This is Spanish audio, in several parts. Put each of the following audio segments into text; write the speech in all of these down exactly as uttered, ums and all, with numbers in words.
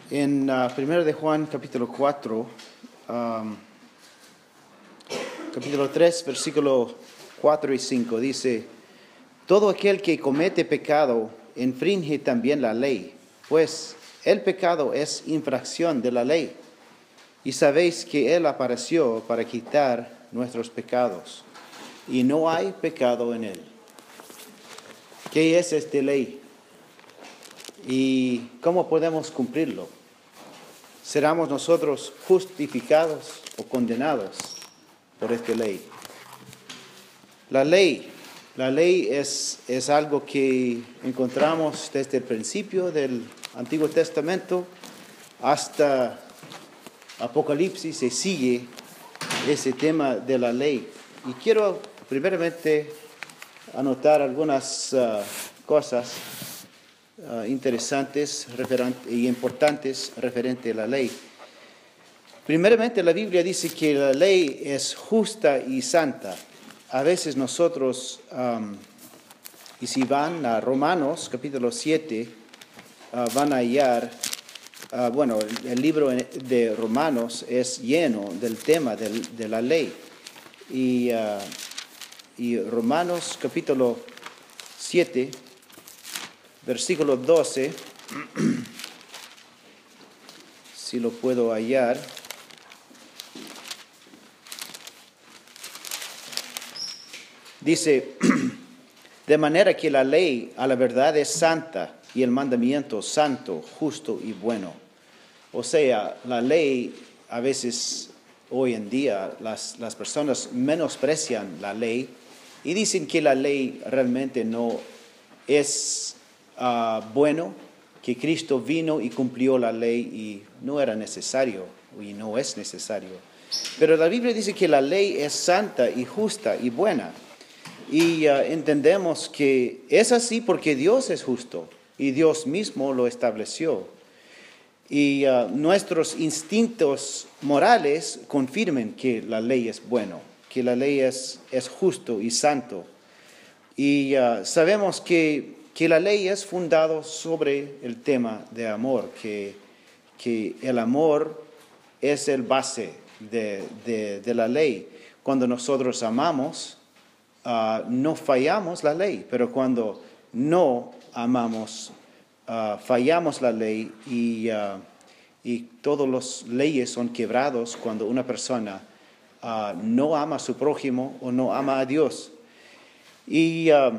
En uh, primero de Juan, capítulo cuatro, um, capítulo tres, versículo cuatro y cinco, dice: todo aquel que comete pecado infringe también la ley, pues el pecado es infracción de la ley. Y sabéis que Él apareció para quitar nuestros pecados, y no hay pecado en Él. ¿Qué es esta ley? ¿Y cómo podemos cumplirlo? ¿Seremos nosotros justificados o condenados por esta ley? La ley, la ley es, es algo que encontramos desde el principio del Antiguo Testamento hasta Apocalipsis, y sigue ese tema de la ley. Y quiero primeramente anotar algunas uh, cosas uh, interesantes y importantes referente a la ley. Primeramente, la Biblia dice que la ley es justa y santa. A veces nosotros, um, y si van a Romanos capítulo siete, uh, van a hallar, uh, bueno, el, el libro de Romanos es lleno del tema del, de la ley. Y, uh, y Romanos capítulo siete, versículo doce, si lo puedo hallar. Dice: de manera que la ley a la verdad es santa y el mandamiento santo, justo y bueno. O sea, la ley, a veces hoy en día las, las personas menosprecian la ley y dicen que la ley realmente no es uh, bueno, que Cristo vino y cumplió la ley y no era necesario y no es necesario. Pero la Biblia dice que la ley es santa y justa y buena. Y uh, entendemos que es así porque Dios es justo y Dios mismo lo estableció. Y uh, nuestros instintos morales confirman que la ley es bueno, que la ley es, es justo y santo. Y uh, sabemos que, que la ley es fundada sobre el tema de amor, que, que el amor es el base de, de, de la ley. Cuando nosotros amamos, Uh, no fallamos la ley, pero cuando no amamos, uh, fallamos la ley y, uh, y todas las leyes son quebrados cuando una persona uh, no ama a su prójimo o no ama a Dios. Y, uh,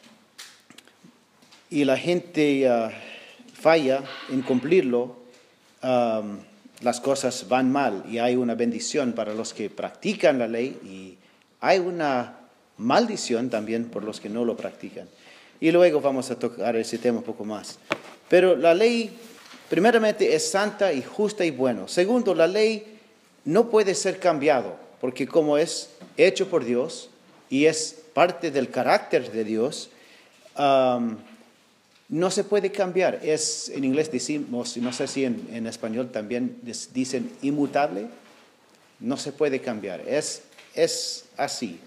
y la gente uh, falla en cumplirlo, um, las cosas van mal y hay una bendición para los que practican la ley y hay una maldición también por los que no lo practican. Y luego vamos a tocar ese tema un poco más. Pero la ley, primeramente, es santa y justa y buena. Segundo, la ley no puede ser cambiado, porque como es hecho por Dios y es parte del carácter de Dios, um, no se puede cambiar. Es, en inglés decimos, no sé si en, en español también dicen inmutable, no se puede cambiar. Es, es así.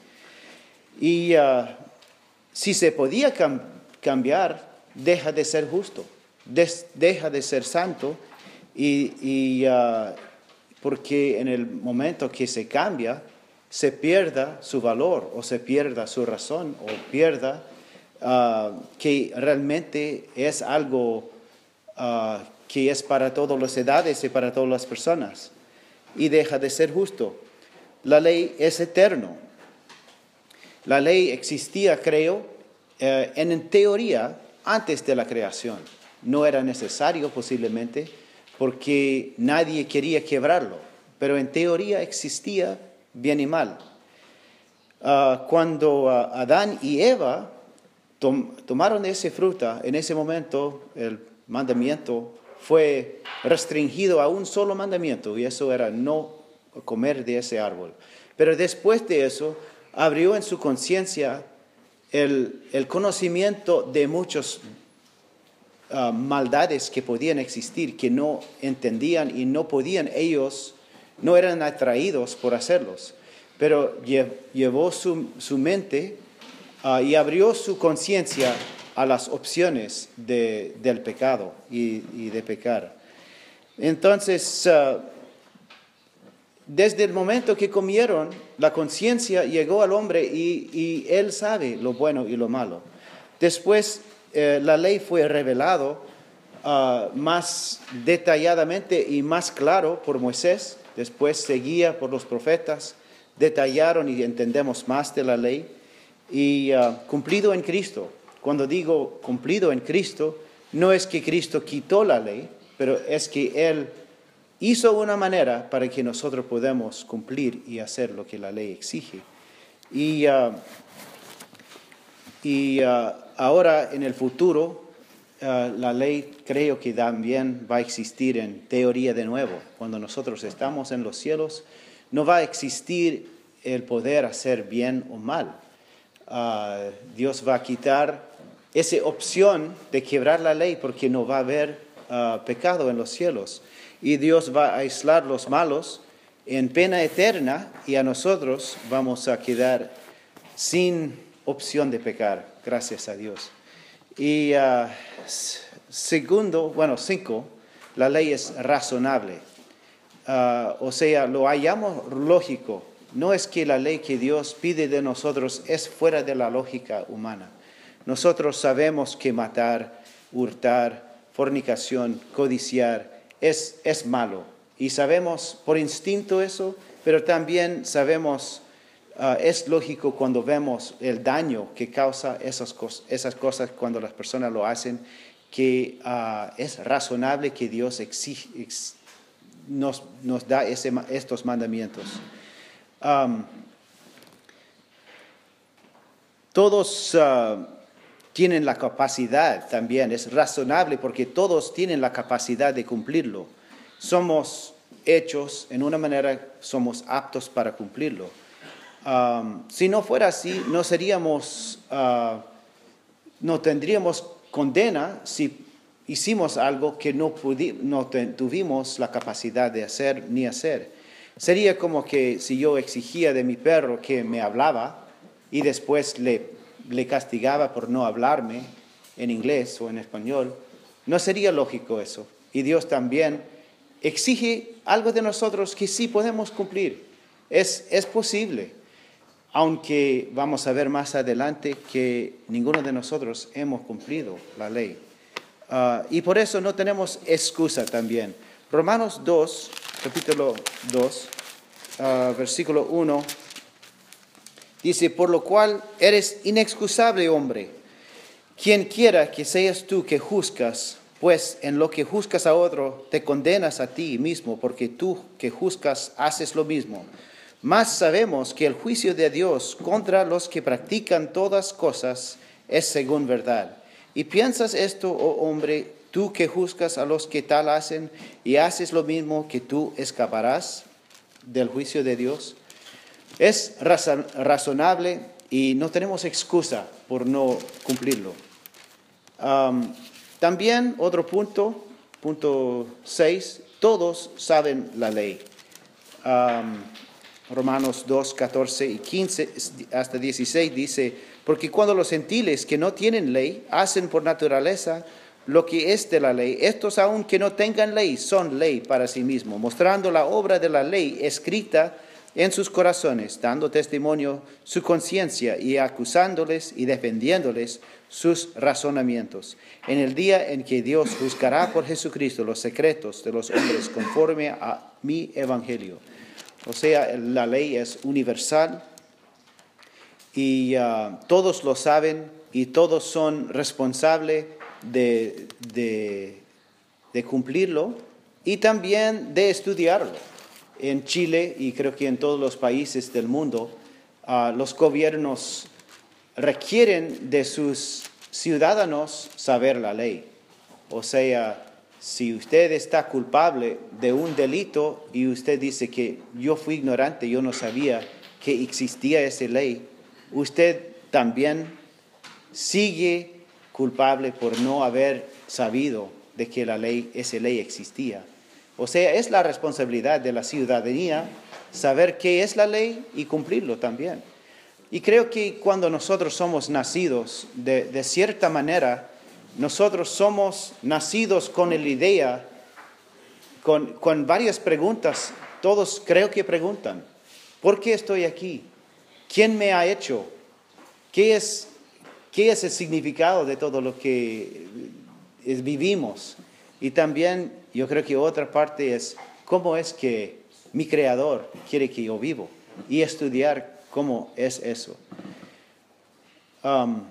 Y uh, si se podía cam- cambiar, deja de ser justo, des- deja de ser santo, y, y uh, porque en el momento que se cambia, se pierda su valor, o se pierda su razón, o pierda uh, que realmente es algo uh, que es para todas las edades y para todas las personas, y deja de ser justo. La ley es eterna. La ley existía, creo, eh, en teoría antes de la creación. No era necesario posiblemente porque nadie quería quebrarlo, pero en teoría existía bien y mal. Uh, cuando uh, Adán y Eva tom- tomaron esa fruta, en ese momento el mandamiento fue restringido a un solo mandamiento, y eso era no comer de ese árbol. Pero después de eso, abrió en su conciencia el, el conocimiento de muchas uh, maldades que podían existir, que no entendían y no podían ellos, no eran atraídos por hacerlos. Pero llevó su, su mente uh, y abrió su conciencia a las opciones de, del pecado y, y de pecar. Entonces, uh, desde el momento que comieron, la conciencia llegó al hombre y, y él sabe lo bueno y lo malo. Después, eh, la ley fue revelado uh, más detalladamente y más claro por Moisés. Después seguía por los profetas, detallaron y entendemos más de la ley. Y uh, cumplido en Cristo. Cuando digo cumplido en Cristo, no es que Cristo quitó la ley, pero es que Él hizo una manera para que nosotros podamos cumplir y hacer lo que la ley exige. Y, uh, y uh, ahora en el futuro, uh, la ley creo que también va a existir en teoría de nuevo. Cuando nosotros estamos en los cielos, no va a existir el poder hacer bien o mal. Uh, Dios va a quitar esa opción de quebrar la ley porque no va a haber uh, pecado en los cielos. Y Dios va a aislar los malos en pena eterna y a nosotros vamos a quedar sin opción de pecar, gracias a Dios. Y uh, segundo, bueno, cinco, la ley es razonable. Uh, o sea, lo hallamos lógico. No es que la ley que Dios pide de nosotros es fuera de la lógica humana. Nosotros sabemos que matar, hurtar, fornicación, codiciar es, es malo. Y sabemos por instinto eso, pero también sabemos, uh, es lógico cuando vemos el daño que causa esas, cos- esas cosas cuando las personas lo hacen, que uh, es razonable que Dios exige, ex, nos, nos da ese, estos mandamientos. Um, todos uh, tienen la capacidad también, es razonable porque todos tienen la capacidad de cumplirlo. Somos hechos en una manera, somos aptos para cumplirlo. Um, si no fuera así, no seríamos, uh, no tendríamos condena si hicimos algo que no, pudi- no te- tuvimos la capacidad de hacer ni hacer. Sería como que si yo exigía de mi perro que me hablaba y después le, le castigaba por no hablarme en inglés o en español. No sería lógico eso. Y Dios también exige algo de nosotros que sí podemos cumplir. Es, es posible, aunque vamos a ver más adelante que ninguno de nosotros hemos cumplido la ley. Uh, y por eso no tenemos excusa también. Romanos dos, capítulo dos, uh, versículo uno, dice, por lo cual eres inexcusable, hombre, quien quiera que seas tú que juzgas, pues en lo que juzgas a otro te condenas a ti mismo, porque tú que juzgas haces lo mismo. Mas sabemos que el juicio de Dios contra los que practican todas cosas es según verdad. ¿Y piensas esto, oh hombre, tú que juzgas a los que tal hacen y haces lo mismo, que tú escaparás del juicio de Dios? Es razon- razonable y no tenemos excusa por no cumplirlo. Um, también otro punto, punto seis, todos saben la ley. Um, Romanos dos, catorce y quince hasta dieciséis dice, porque cuando los gentiles que no tienen ley hacen por naturaleza lo que es de la ley, estos aun que no tengan ley son ley para sí mismos, mostrando la obra de la ley escrita en sus corazones, dando testimonio su conciencia y acusándoles y defendiéndoles sus razonamientos. En el día en que Dios juzgará por Jesucristo los secretos de los hombres conforme a mi evangelio. O sea, la ley es universal y uh, todos lo saben y todos son responsables de, de, de cumplirlo y también de estudiarlo. En Chile y creo que en todos los países del mundo, uh, los gobiernos requieren de sus ciudadanos saber la ley. O sea, si usted está culpable de un delito y usted dice que yo fui ignorante, yo no sabía que existía esa ley, usted también sigue culpable por no haber sabido de que la ley, esa ley existía. O sea, es la responsabilidad de la ciudadanía saber qué es la ley y cumplirlo también. Y creo que cuando nosotros somos nacidos, de, de cierta manera, nosotros somos nacidos con la idea con, con varias preguntas. Todos creo que preguntan, ¿por qué estoy aquí? ¿Quién me ha hecho? ¿Qué es, qué es el significado de todo lo que es, vivimos? Y también yo creo que otra parte es, ¿cómo es que mi Creador quiere que yo vivo? Y estudiar cómo es eso. Um,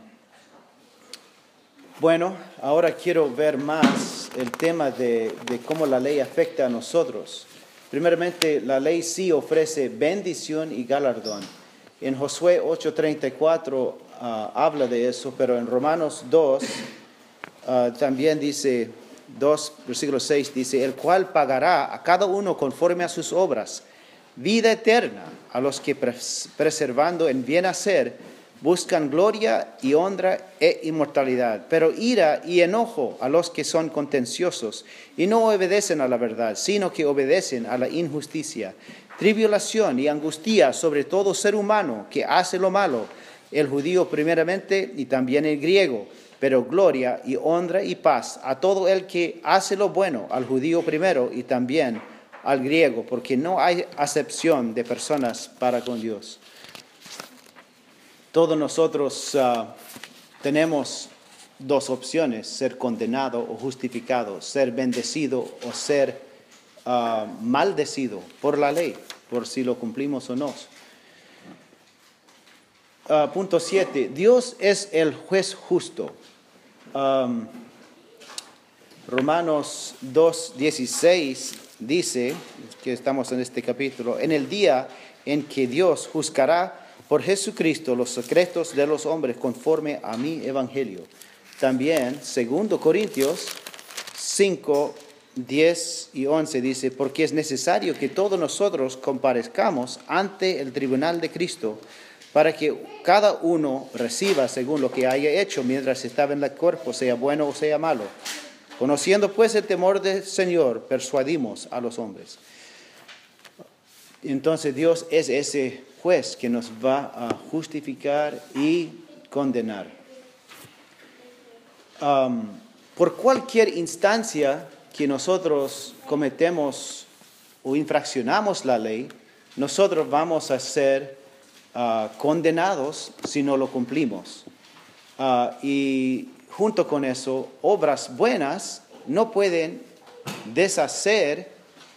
bueno, ahora quiero ver más el tema de, de cómo la ley afecta a nosotros. Primeramente, la ley sí ofrece bendición y galardón. En Josué ocho treinta y cuatro uh, habla de eso, pero en Romanos dos uh, también dice, dos, versículo seis, dice, el cual pagará a cada uno conforme a sus obras, vida eterna a los que pres- preservando en bien hacer, buscan gloria y honra e inmortalidad, pero ira y enojo a los que son contenciosos y no obedecen a la verdad, sino que obedecen a la injusticia. Tribulación y angustia sobre todo ser humano que hace lo malo, el judío primeramente y también el griego, pero gloria y honra y paz a todo el que hace lo bueno, al judío primero y también al griego, porque no hay acepción de personas para con Dios. Todos nosotros uh, tenemos dos opciones, ser condenado o justificado, ser bendecido o ser uh, maldecido por la ley, por si lo cumplimos o no. Uh, punto siete, Dios es el juez justo. Um, Romanos dos dieciséis dice, que estamos en este capítulo, en el día en que Dios juzgará por Jesucristo los secretos de los hombres conforme a mi evangelio. También, segundo Corintios cinco, diez y once dice, porque es necesario que todos nosotros comparezcamos ante el tribunal de Cristo, para que cada uno reciba según lo que haya hecho mientras estaba en el cuerpo, sea bueno o sea malo. Conociendo pues el temor del Señor, persuadimos a los hombres. Entonces Dios es ese juez que nos va a justificar y condenar. Um, por cualquier instancia que nosotros cometemos o infraccionamos la ley, nosotros vamos a ser uh, condenados si no lo cumplimos. Uh, y junto con eso, obras buenas no pueden deshacer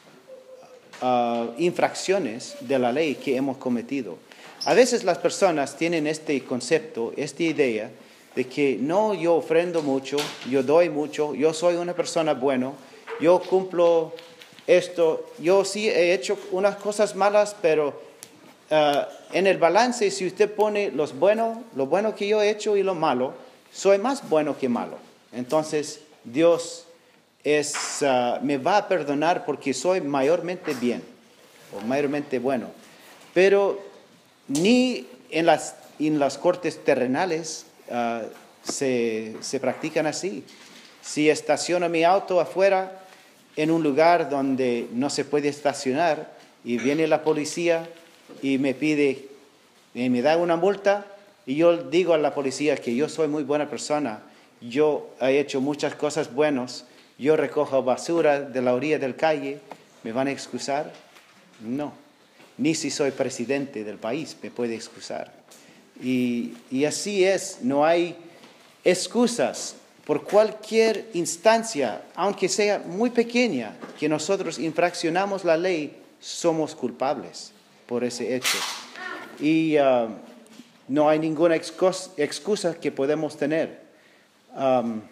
Uh, infracciones de la ley que hemos cometido. A veces las personas tienen este concepto, esta idea de que no, yo ofrendo mucho, yo doy mucho, yo soy una persona buena, yo cumplo esto, yo sí he hecho unas cosas malas, pero uh, en el balance, si usted pone los buenos, lo bueno que yo he hecho y lo malo, soy más bueno que malo. Entonces, Dios Es, uh, me va a perdonar porque soy mayormente bien o mayormente bueno. Pero ni en las, en las cortes terrenales uh, se, se practican así. Si estaciono mi auto afuera en un lugar donde no se puede estacionar y viene la policía y me pide, y me da una multa, y yo digo a la policía que yo soy muy buena persona, yo he hecho muchas cosas buenas, yo recojo basura de la orilla del calle, ¿me van a excusar? No. Ni si soy presidente del país me puede excusar. Y, y así es, no hay excusas por cualquier instancia, aunque sea muy pequeña, que nosotros infraccionamos la ley, somos culpables por ese hecho. Y uh, no hay ninguna excusa, excusa que podemos tener. Um,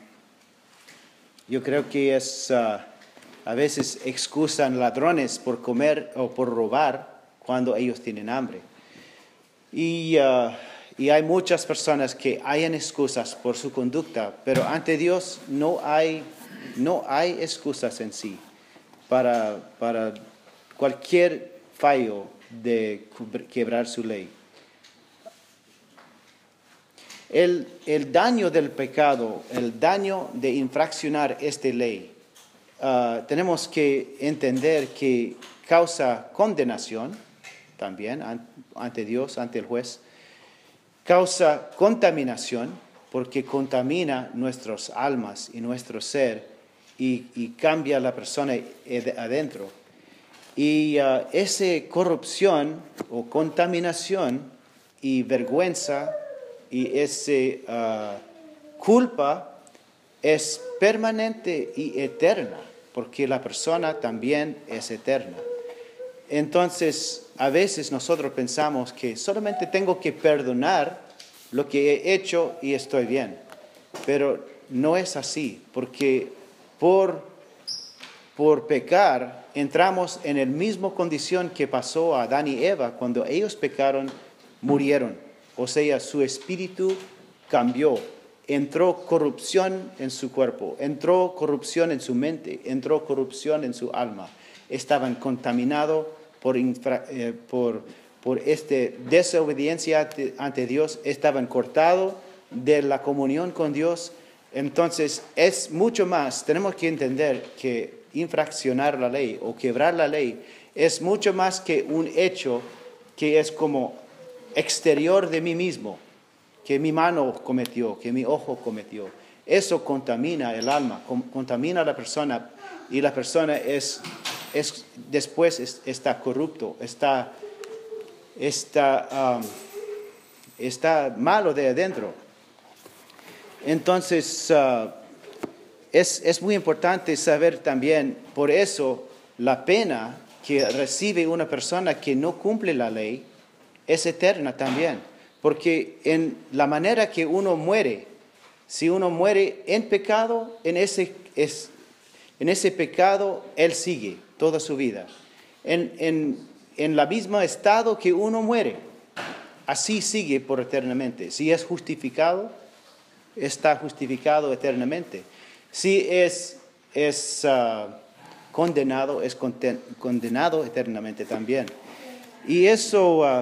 Yo creo que es, uh, a veces excusan ladrones por comer o por robar cuando ellos tienen hambre. Y, uh, y hay muchas personas que hayan excusas por su conducta, pero ante Dios no hay, no hay excusas en sí para, para cualquier fallo de quebrar su ley. El, el daño del pecado, el daño de infraccionar esta ley, uh, tenemos que entender que causa condenación también ante Dios, ante el juez, causa contaminación porque contamina nuestras almas y nuestro ser y, y cambia a la persona adentro. Y uh, esa corrupción o contaminación y vergüenza y esa uh, culpa es permanente y eterna, porque la persona también es eterna. Entonces, a veces nosotros pensamos que solamente tengo que perdonar lo que he hecho y estoy bien. Pero no es así, porque por, por pecar entramos en la misma condición que pasó a Adán y Eva. Cuando ellos pecaron, murieron. O sea, su espíritu cambió. Entró corrupción en su cuerpo, entró corrupción en su mente, entró corrupción en su alma. Estaban contaminados por, infra, eh, por, por esta desobediencia ante Dios, estaban cortados de la comunión con Dios. Entonces es mucho más, tenemos que entender que infraccionar la ley o quebrar la ley es mucho más que un hecho que es como exterior de mí mismo, que mi mano cometió, que mi ojo cometió. Eso contamina el alma, contamina a la persona, y la persona es, es después es, está corrupto, está, está, um, está malo de adentro. Entonces, uh, es, es muy importante saber también, por eso, la pena que recibe una persona que no cumple la ley es eterna también. Porque en la manera que uno muere, si uno muere en pecado, en ese, es, en ese pecado él sigue toda su vida. En, en, en la misma estado que uno muere, así sigue por eternamente. Si es justificado, está justificado eternamente. Si es, es uh, condenado, es condenado eternamente también. Y eso... Uh,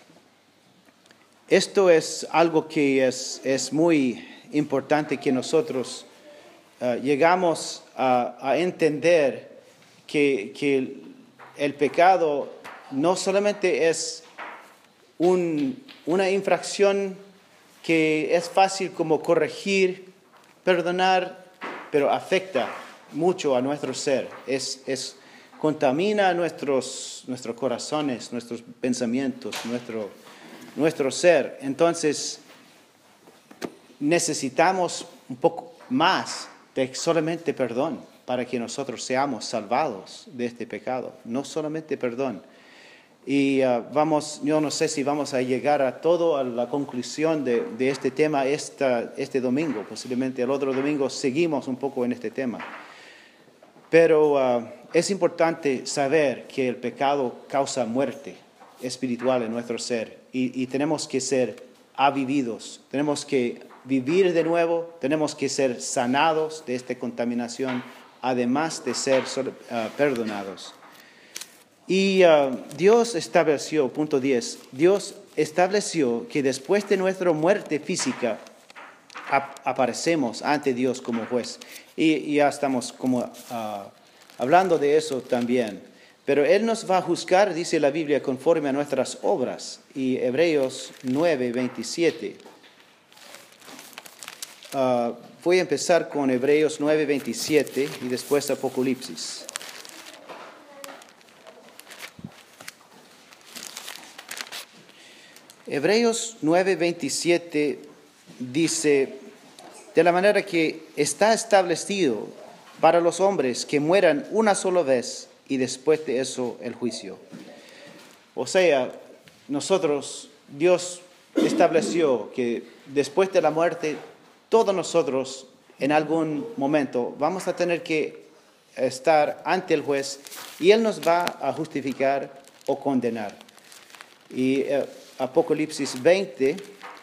Esto es algo que es, es muy importante que nosotros uh, llegamos a, a entender que, que el, el pecado no solamente es un, una infracción que es fácil como corregir, perdonar, pero afecta mucho a nuestro ser. Es, es, contamina nuestros, nuestros corazones, nuestros pensamientos, nuestro... nuestro ser. Entonces necesitamos un poco más de solamente perdón para que nosotros seamos salvados de este pecado, no solamente perdón. Y uh, vamos, yo no sé si vamos a llegar a todo a la conclusión de, de este tema esta, este domingo, posiblemente el otro domingo seguimos un poco en este tema. Pero uh, es importante saber que el pecado causa muerte espiritual en nuestro ser. Y, y tenemos que ser avividos, tenemos que vivir de nuevo, tenemos que ser sanados de esta contaminación, además de ser uh, perdonados. Y uh, Dios estableció, punto diez, Dios estableció que después de nuestra muerte física ap- aparecemos ante Dios como juez. Y, y ya estamos como uh, hablando de eso también. Pero Él nos va a juzgar, dice la Biblia, conforme a nuestras obras. Y Hebreos nueve, veintisiete. Uh, voy a empezar con Hebreos nueve, veintisiete y después Apocalipsis. Hebreos nueve, veintisiete dice, de la manera que está establecido para los hombres que mueran una sola vez, y después de eso el juicio. O sea, nosotros, Dios estableció que después de la muerte, todos nosotros en algún momento vamos a tener que estar ante el juez y Él nos va a justificar o condenar. Y eh, Apocalipsis veinte,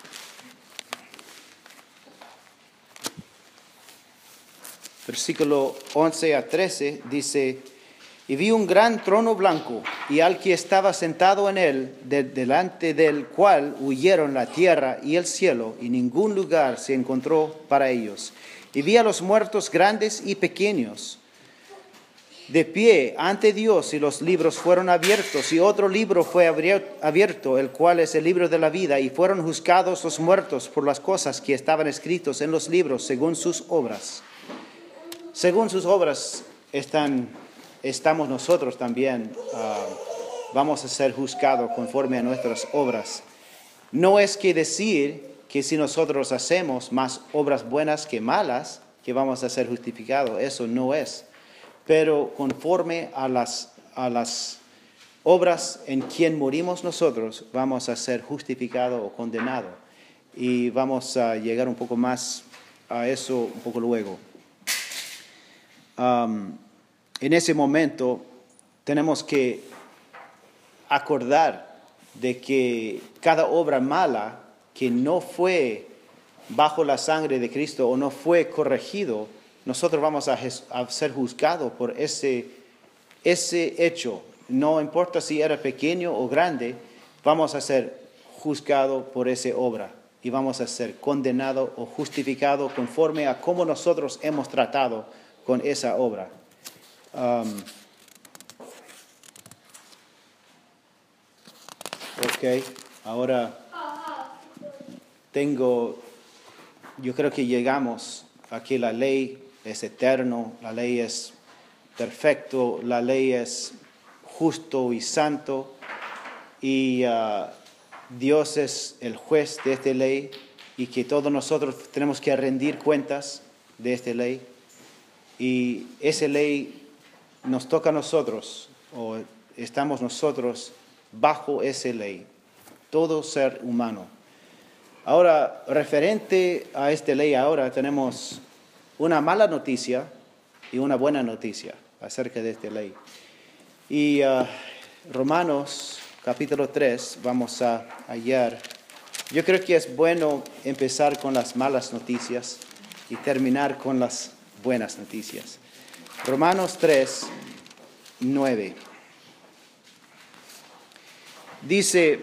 versículo once a trece, dice: y vi un gran trono blanco, y al que estaba sentado en él, de, delante del cual huyeron la tierra y el cielo, y ningún lugar se encontró para ellos. Y vi a los muertos grandes y pequeños, de pie ante Dios, y los libros fueron abiertos, y otro libro fue abierto, el cual es el libro de la vida, y fueron juzgados los muertos por las cosas que estaban escritos en los libros según sus obras. según sus obras están, estamos nosotros también, uh, vamos a ser juzgados conforme a nuestras obras. No es que decir que si nosotros hacemos más obras buenas que malas, que vamos a ser justificados. Eso no es. Pero conforme a las, a las obras en quien morimos nosotros, vamos a ser justificados o condenados. Y vamos a llegar un poco más a eso un poco luego. Um, en ese momento tenemos que acordar de que cada obra mala que no fue bajo la sangre de Cristo o no fue corregido, nosotros vamos a, a ser juzgados por ese, ese hecho. No importa si era pequeño o grande, vamos a ser juzgados por esa obra y vamos a ser condenados o justificados conforme a cómo nosotros hemos tratado con esa obra. Um, ok, ahora tengo, yo creo que llegamos a que la ley es eterno, la ley es perfecto, la ley es justo y santo, y uh, Dios es el juez de esta ley, y que todos nosotros tenemos que rendir cuentas de esta ley, y esa ley nos toca a nosotros, o estamos nosotros bajo esa ley, todo ser humano. Ahora, referente a esta ley, ahora tenemos una mala noticia y una buena noticia acerca de esta ley. Y uh, Romanos capítulo tres, vamos a hallar. Yo creo que es bueno empezar con las malas noticias y terminar con las buenas noticias. Romanos tres, nueve. Dice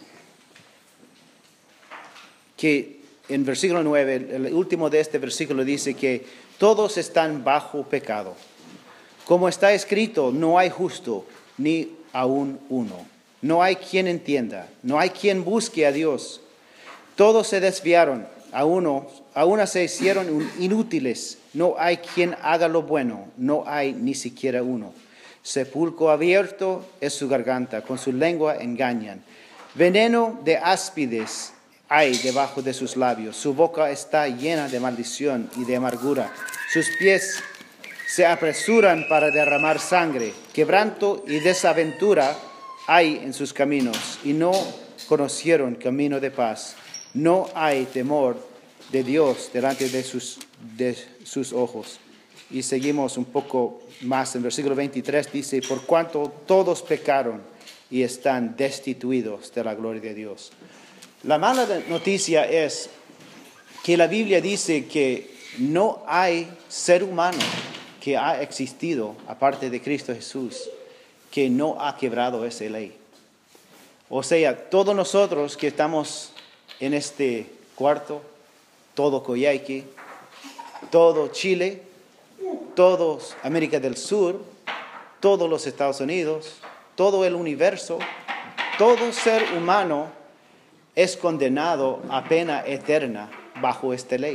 que en versículo nueve, el último de este versículo dice que todos están bajo pecado. Como está escrito, no hay justo ni aun uno. No hay quien entienda, no hay quien busque a Dios. Todos se desviaron, a uno, a una se hicieron inútiles. No hay quien haga lo bueno, no hay ni siquiera uno. Sepulcro abierto es su garganta, con su lengua engañan. Veneno de áspides hay debajo de sus labios. Su boca está llena de maldición y de amargura. Sus pies se apresuran para derramar sangre. Quebranto y desaventura hay en sus caminos, y no conocieron camino de paz. No hay temor de Dios delante de sus, de sus ojos. Y seguimos un poco más. En versículo veintitrés dice, por cuanto todos pecaron y están destituidos de la gloria de Dios. La mala noticia es que la Biblia dice que no hay ser humano que ha existido, aparte de Cristo Jesús, que no ha quebrado esa ley. O sea, todos nosotros que estamos en este cuarto, todo Coyhaique, todo Chile, todos América del Sur, todos los Estados Unidos, todo el universo, todo ser humano es condenado a pena eterna bajo esta ley.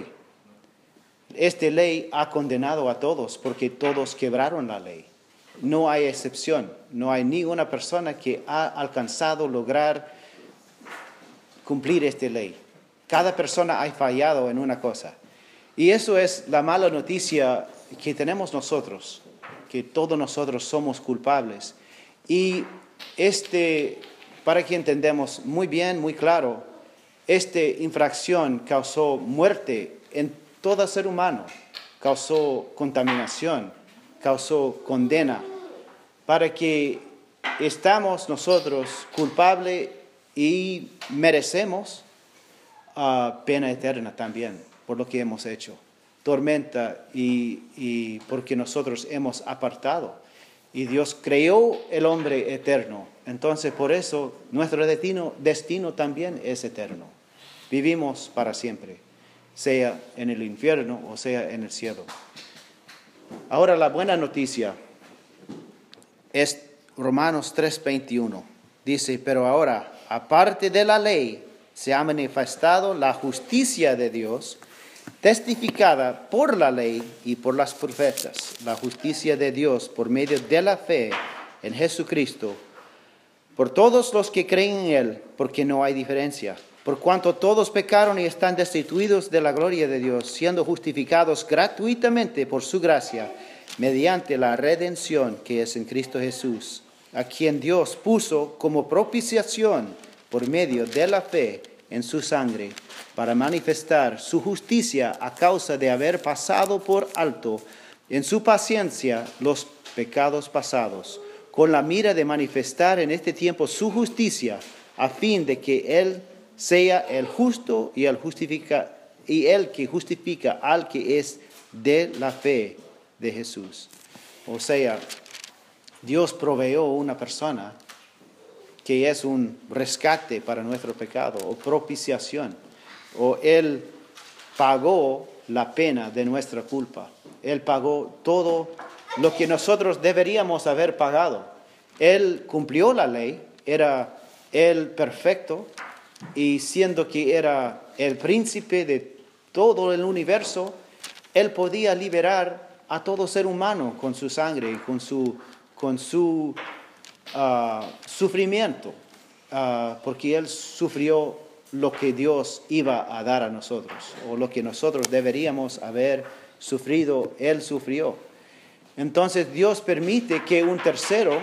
Esta ley ha condenado a todos porque todos quebraron la ley. No hay excepción. No hay ni una persona que ha alcanzado lograr cumplir esta ley. Cada persona ha fallado en una cosa. Y eso es la mala noticia que tenemos nosotros, que todos nosotros somos culpables. Y este, para que entendamos muy bien, muy claro, esta infracción causó muerte en todo ser humano, causó contaminación, causó condena, para que estamos nosotros culpables y merecemos uh, pena eterna también por lo que hemos hecho, tormenta y, y porque nosotros hemos apartado. Y Dios creó el hombre eterno, entonces por eso nuestro destino, destino también es eterno. Vivimos para siempre, sea en el infierno o sea en el cielo. Ahora la buena noticia es Romanos tres veintiuno. Dice, pero ahora, aparte de la ley, se ha manifestado la justicia de Dios, testificada por la ley y por las profetas, la justicia de Dios por medio de la fe en Jesucristo, por todos los que creen en Él, porque no hay diferencia. Por cuanto todos pecaron y están destituidos de la gloria de Dios, siendo justificados gratuitamente por su gracia, mediante la redención que es en Cristo Jesús, a quien Dios puso como propiciación por medio de la fe en su sangre, para manifestar su justicia a causa de haber pasado por alto en su paciencia los pecados pasados, con la mira de manifestar en este tiempo su justicia, a fin de que Él sea el justo y el, justifica, y el que justifica al que es de la fe de Jesús. O sea, Dios proveyó una persona que es un rescate para nuestro pecado, o propiciación, o Él pagó la pena de nuestra culpa. Él pagó todo lo que nosotros deberíamos haber pagado. Él cumplió la ley, era Él perfecto, y siendo que era el príncipe de todo el universo, Él podía liberar a todo ser humano con su sangre, con su, con su uh, sufrimiento, uh, porque Él sufrió lo que Dios iba a dar a nosotros, o lo que nosotros deberíamos haber sufrido, Él sufrió. Entonces Dios permite que un tercero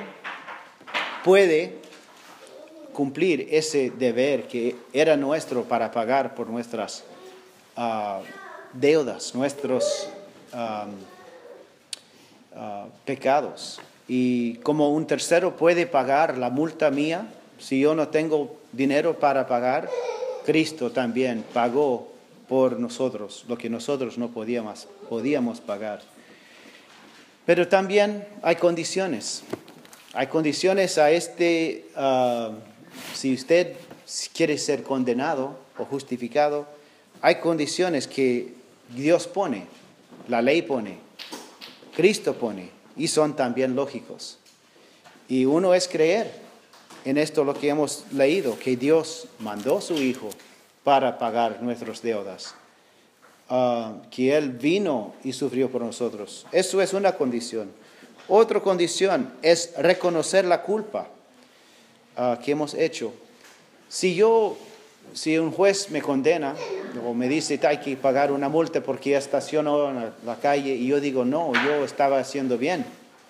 puede cumplir ese deber que era nuestro para pagar por nuestras uh, deudas, nuestros um, uh, pecados. Y como un tercero puede pagar la multa mía, si yo no tengo dinero para pagar, Cristo también pagó por nosotros lo que nosotros no podíamos, podíamos pagar. Pero también hay condiciones. Hay condiciones a este, uh, si usted quiere ser condenado o justificado, hay condiciones que Dios pone, la ley pone, Cristo pone, y son también lógicos. Y uno es creer en esto lo que hemos leído, que Dios mandó a su Hijo para pagar nuestras deudas, uh, que Él vino y sufrió por nosotros. Eso es una condición. Otra condición es reconocer la culpa uh, que hemos hecho. Si yo, si un juez me condena o me dice que hay que pagar una multa porque estacionó en la calle y yo digo, no, yo estaba haciendo bien,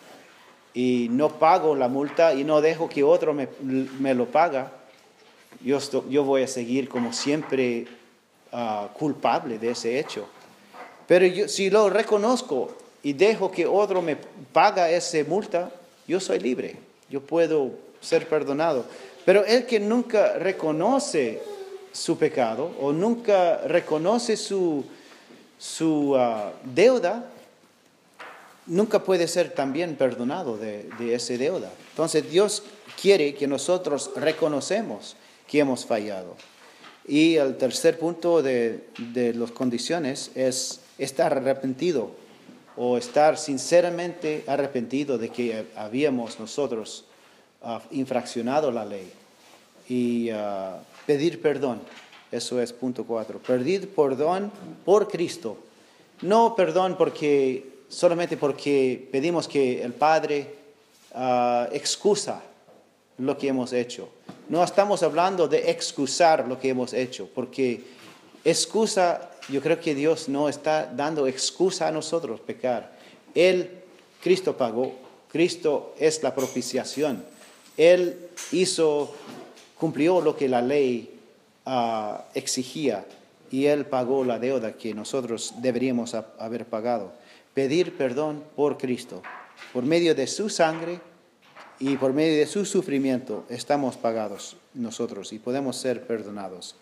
y no pago la multa y no dejo que otro me, me lo paga, yo, estoy, yo voy a seguir como siempre uh, culpable de ese hecho. Pero yo, si lo reconozco y dejo que otro me paga esa multa, yo soy libre, yo puedo ser perdonado. Pero el que nunca reconoce su pecado o nunca reconoce su, su uh, deuda, nunca puede ser también perdonado de, de esa deuda. Entonces Dios quiere que nosotros reconocemos que hemos fallado. Y el tercer punto de, de las condiciones es estar arrepentido o estar sinceramente arrepentido de que habíamos nosotros uh, infraccionado la ley. Y uh, pedir perdón, eso es punto cuatro. Pedir perdón por Cristo. No perdón porque... solamente porque pedimos que el Padre uh, excusa lo que hemos hecho. No estamos hablando de excusar lo que hemos hecho, porque excusa, yo creo que Dios no está dando excusa a nosotros pecar. Él, Cristo pagó, Cristo es la propiciación. Él hizo, cumplió lo que la ley uh, exigía, y Él pagó la deuda que nosotros deberíamos ha, haber pagado. Pedir perdón por Cristo. Por medio de su sangre y por medio de su sufrimiento estamos pagados nosotros y podemos ser perdonados.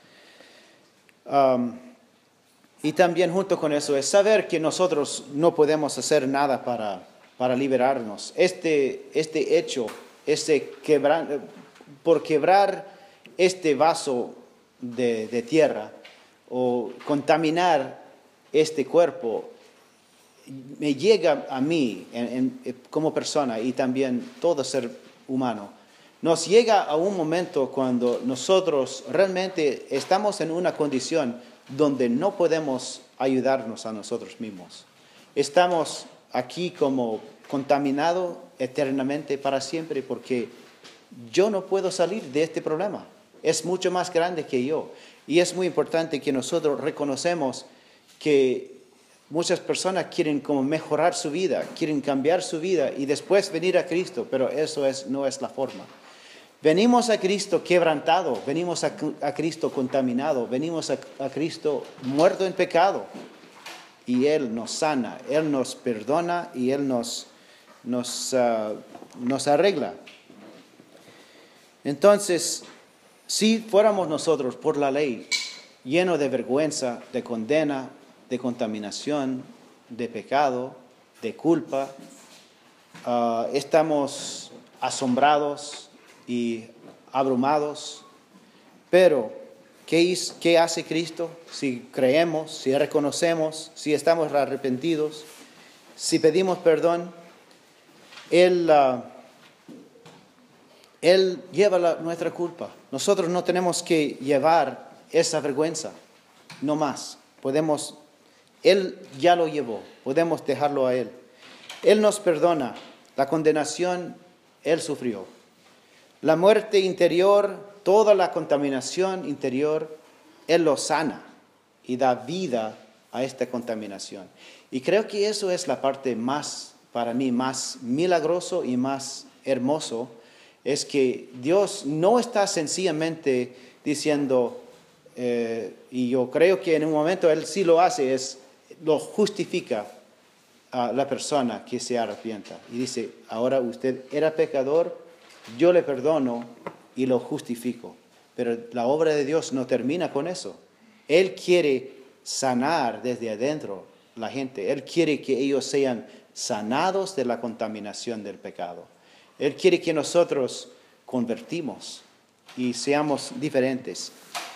Um, y también junto con eso es saber que nosotros no podemos hacer nada para, para liberarnos. Este, este hecho, este quebrar, por quebrar este vaso de, de tierra o contaminar este cuerpo, me llega a mí en, en, como persona y también todo ser humano. Nos llega a un momento cuando nosotros realmente estamos en una condición donde no podemos ayudarnos a nosotros mismos. Estamos aquí como contaminados eternamente para siempre porque yo no puedo salir de este problema. Es mucho más grande que yo. Y es muy importante que nosotros reconocemos que muchas personas quieren como mejorar su vida, quieren cambiar su vida y después venir a Cristo, pero eso es, no es la forma. Venimos a Cristo quebrantado, venimos a, a Cristo contaminado, venimos a, a Cristo muerto en pecado. Y Él nos sana, Él nos perdona y Él nos, nos, uh, nos arregla. Entonces, si fuéramos nosotros por la ley llenos de vergüenza, de condena, de contaminación, de pecado, de culpa, uh, estamos asombrados y abrumados. Pero, ¿qué, ¿qué hace Cristo? Si creemos, si reconocemos, si estamos arrepentidos, si pedimos perdón, Él... Uh, Él lleva la, nuestra culpa. Nosotros no tenemos que llevar esa vergüenza, no más. Podemos, Él ya lo llevó, podemos dejarlo a Él. Él nos perdona, la condenación Él sufrió. La muerte interior, toda la contaminación interior, Él lo sana y da vida a esta contaminación. Y creo que eso es la parte más, para mí, más milagroso y más hermoso, es que Dios no está sencillamente diciendo, eh, y yo creo que en un momento Él sí lo hace, es lo justifica a la persona que se arrepienta. Y dice, ahora usted era pecador, yo le perdono y lo justifico. Pero la obra de Dios no termina con eso. Él quiere sanar desde adentro la gente. Él quiere que ellos sean sanados de la contaminación del pecado. Él quiere que nosotros convertimos y seamos diferentes.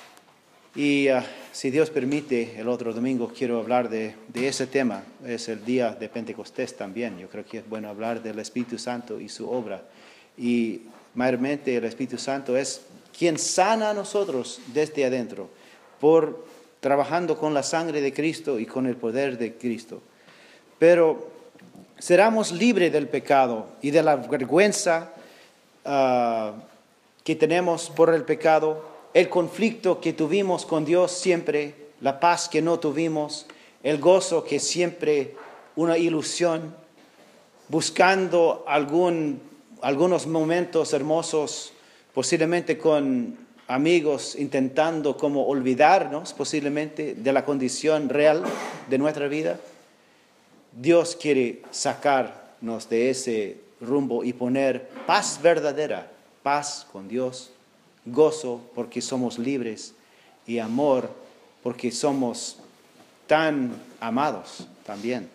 Y uh, si Dios permite, el otro domingo quiero hablar de, de ese tema. Es el día de Pentecostés también. Yo creo que es bueno hablar del Espíritu Santo y su obra. Y mayormente el Espíritu Santo es quien sana a nosotros desde adentro, por trabajando con la sangre de Cristo y con el poder de Cristo. Pero seremos libres del pecado y de la vergüenza uh, que tenemos por el pecado, el conflicto que tuvimos con Dios siempre, la paz que no tuvimos, el gozo que siempre una ilusión, buscando algún, algunos momentos hermosos, posiblemente con amigos, intentando como olvidarnos posiblemente de la condición real de nuestra vida. Dios quiere sacarnos de ese rumbo y poner paz verdadera, paz con Dios, gozo porque somos libres y amor porque somos tan amados también.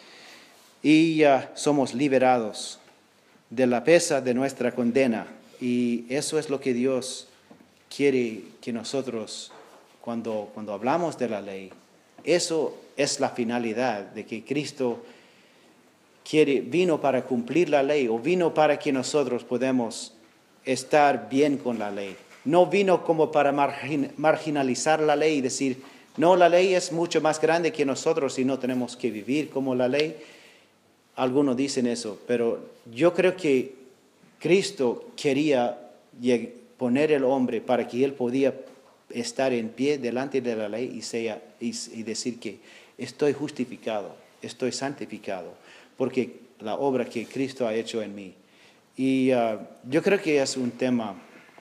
Y uh, somos liberados de la pesa de nuestra condena. Y eso es lo que Dios quiere que nosotros, cuando, cuando hablamos de la ley, eso es la finalidad de que Cristo quiere, vino para cumplir la ley o vino para que nosotros podamos estar bien con la ley. No vino como para margin, marginalizar la ley y decir, no, la ley es mucho más grande que nosotros y no tenemos que vivir como la ley. Algunos dicen eso, pero yo creo que Cristo quería poner el hombre para que él podía estar en pie delante de la ley y, sea, y, y decir que estoy justificado, estoy santificado, porque la obra que Cristo ha hecho en mí. Y uh, yo creo que es un tema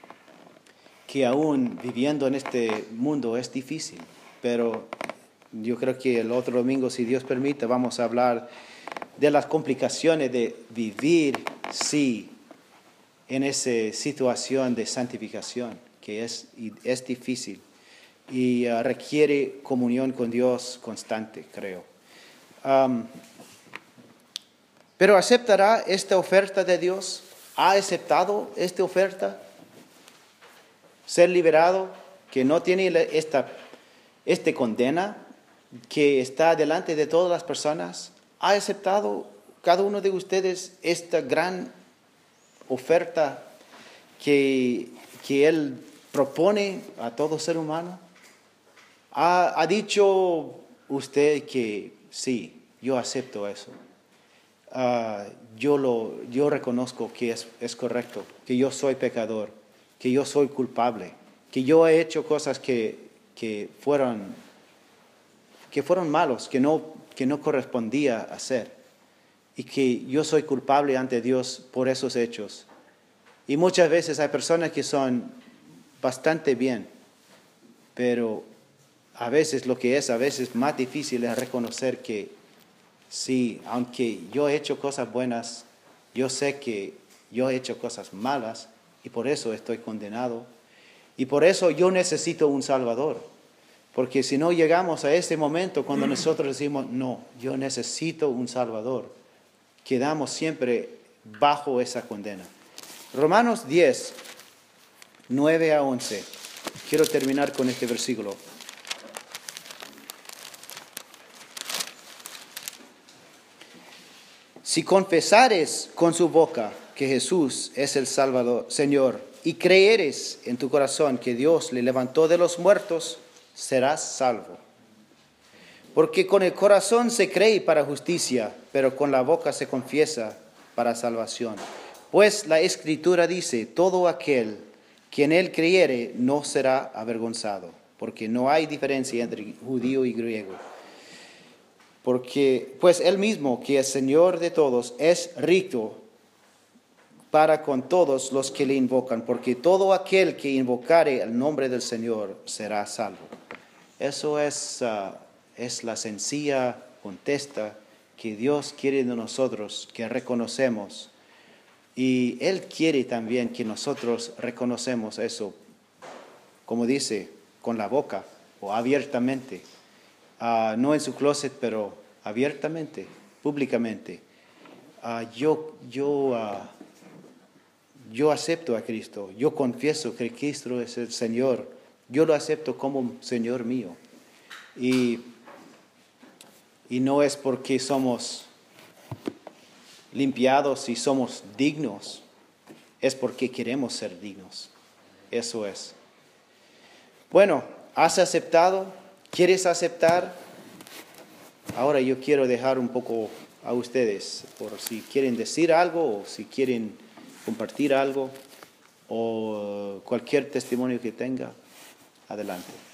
que aún viviendo en este mundo es difícil, pero yo creo que el otro domingo, si Dios permite, vamos a hablar de las complicaciones de vivir, sí, en esa situación de santificación, que es, es difícil y uh, requiere comunión con Dios constante, creo. Um, pero ¿aceptará esta oferta de Dios? ¿Ha aceptado esta oferta? Ser liberado, que no tiene esta, esta condena, que está delante de todas las personas. ¿Ha aceptado cada uno de ustedes esta gran oferta que, que Él propone a todo ser humano? ¿Ha, ha dicho, usted que sí, yo acepto eso. Uh, yo, lo, yo reconozco que es, es correcto, que yo soy pecador, que yo soy culpable, que yo he hecho cosas que, que, fueron, que fueron malos, que no, que no correspondía hacer, y que yo soy culpable ante Dios por esos hechos. Y muchas veces hay personas que son bastante bien, pero a veces lo que es a veces más difícil es reconocer que sí, aunque yo he hecho cosas buenas, yo sé que yo he hecho cosas malas y por eso estoy condenado. Y por eso yo necesito un Salvador. Porque si no llegamos a ese momento cuando nosotros decimos, no, yo necesito un Salvador, quedamos siempre bajo esa condena. Romanos diez, nueve a once. Quiero terminar con este versículo. Si confesares con su boca que Jesús es el Salvador, Señor, y creeres en tu corazón que Dios le levantó de los muertos, serás salvo. Porque con el corazón se cree para justicia, pero con la boca se confiesa para salvación. Pues la Escritura dice, todo aquel que en él creyere no será avergonzado, porque no hay diferencia entre judío y griego. Porque, pues él mismo, que es Señor de todos, es rico para con todos los que le invocan, porque todo aquel que invocare el nombre del Señor será salvo. Eso es, uh, es la sencilla contesta que Dios quiere de nosotros, que reconocemos. Y Él quiere también que nosotros reconocemos eso, como dice, con la boca o abiertamente. Uh, no en su closet, pero abiertamente, públicamente. Uh, yo, yo, uh, yo acepto a Cristo, yo confieso que Cristo es el Señor, yo lo acepto como Señor mío. Y, y no es porque somos limpiados y somos dignos, es porque queremos ser dignos. Eso es. Bueno, ¿has aceptado? ¿Quieres aceptar? Ahora yo quiero dejar un poco a ustedes, por si quieren decir algo o si quieren compartir algo o cualquier testimonio que tenga. Adelante.